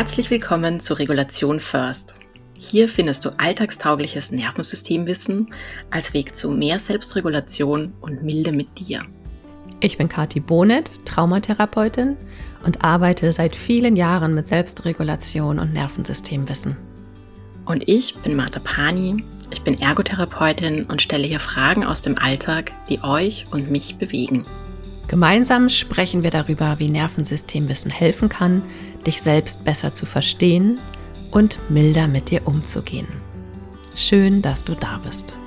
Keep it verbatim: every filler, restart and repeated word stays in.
Herzlich willkommen zu Regulation First. Hier findest du alltagstaugliches Nervensystemwissen als Weg zu mehr Selbstregulation und Milde mit dir. Ich bin Kathi Bonet, Traumatherapeutin und arbeite seit vielen Jahren mit Selbstregulation und Nervensystemwissen. Und ich bin Martha Pani, ich bin Ergotherapeutin und stelle hier Fragen aus dem Alltag, die euch und mich bewegen. Gemeinsam sprechen wir darüber, wie Nervensystemwissen helfen kann, dich selbst besser zu verstehen und milder mit dir umzugehen. Schön, dass du da bist.